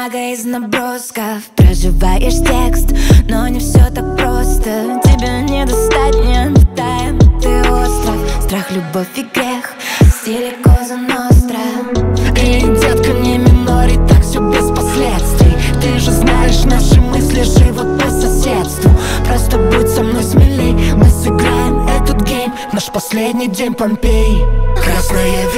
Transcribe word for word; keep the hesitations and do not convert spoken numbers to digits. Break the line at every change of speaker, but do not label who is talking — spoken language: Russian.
бумага из набросков. Проживаешь текст, но не все так просто. Тебя не достать необитаем. Ты остров, страх, любовь и грех в стиле Коза Ностра.
Эй, детка, не минори, так все без последствий. Ты же знаешь, наши мысли живут по соседству. Просто будь со мной смелей, мы сыграем этот гейм. Наш последний день Помпеи. Красное